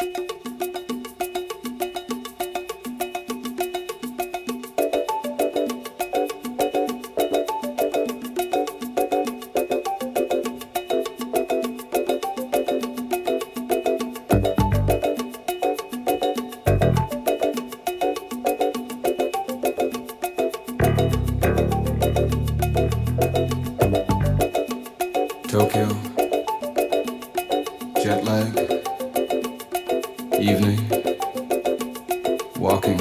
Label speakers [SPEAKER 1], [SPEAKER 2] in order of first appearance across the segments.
[SPEAKER 1] Tokyo, jet lag, evening, walking.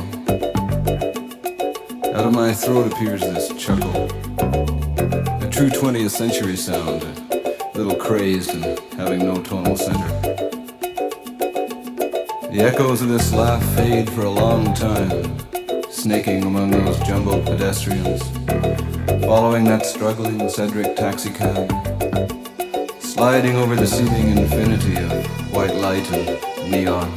[SPEAKER 1] Out of my throat appears this chuckle, a true 20th century sound, a little crazed and having no tonal center. The echoes of this laugh fade for a long time, snaking among those jumbo pedestrians, following that struggling Cedric taxicab, sliding over the seeming infinity of white light and neon.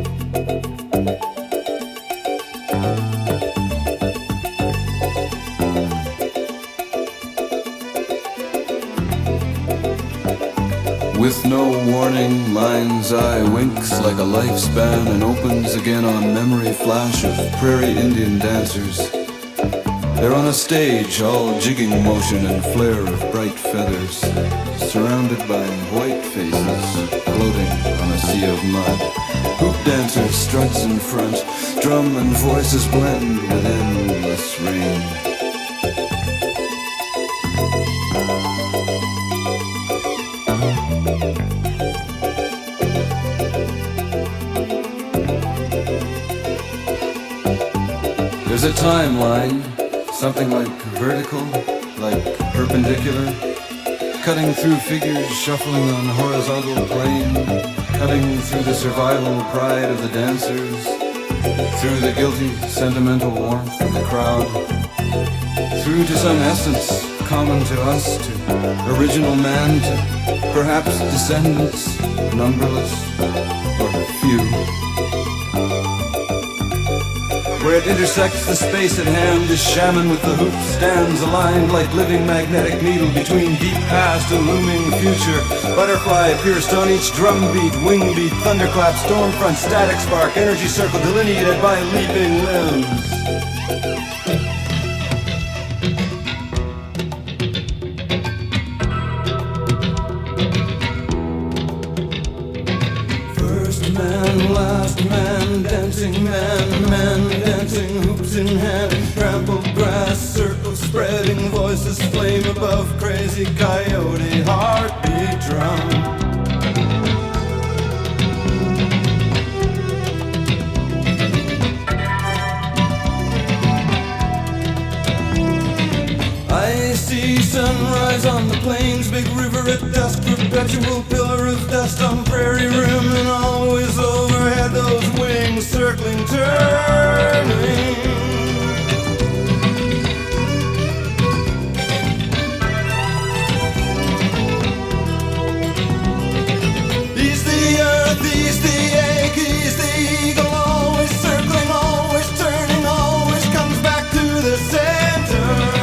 [SPEAKER 1] With no warning, mind's eye winks like a lifespan and opens again on memory flash of prairie Indian dancers. They're on a stage, all jigging motion and flare of bright feathers, surrounded by white faces floating on a sea of mud. Hoop dancer struts in front, drum and voices blend with endless rain. There's a timeline, something like vertical, like perpendicular, cutting through figures shuffling on horizontal plane, cutting through the survival pride of the dancers, through the guilty sentimental warmth of the crowd, through to some essence common to us, to original man, to perhaps descendants, numberless or few. Where it intersects the space at hand, this shaman with the hoop stands aligned like living magnetic needle between deep past and looming future. Butterfly pierced on each drum beat, wing beat, thunderclap, stormfront, static spark, energy circle delineated by leaping limbs. Man dancing, hoops in hand, trampled grass, circles spreading, voices flame above, crazy coyote, heartbeat drum. I see sunrise on the plains, big river at dusk, perpetual pillar of dust on prairie rim, and always overhead those wings circling, turning. He's the earth, he's the ache, he's the eagle, always circling, always turning, always comes back to the center.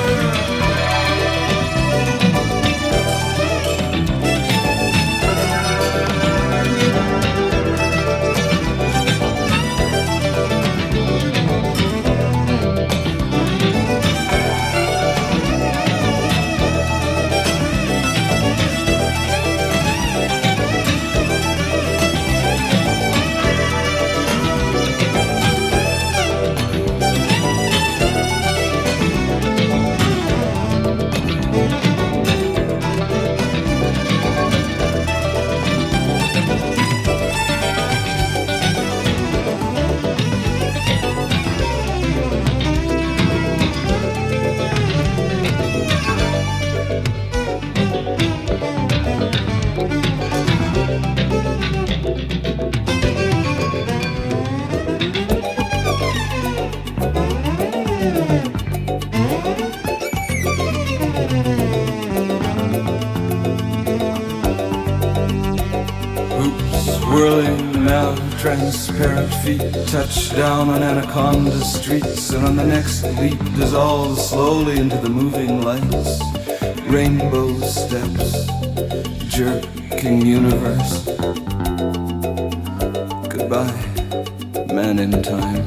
[SPEAKER 1] Swirling now, transparent feet touch down on Anaconda streets, and on the next leap dissolve slowly into the moving lights. Rainbow steps, jerking universe. Good by, man in time.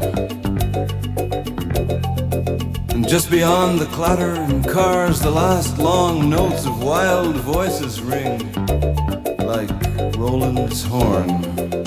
[SPEAKER 1] And just beyond the clatter in cars, the last long notes of wild voices ring like Roland's horn.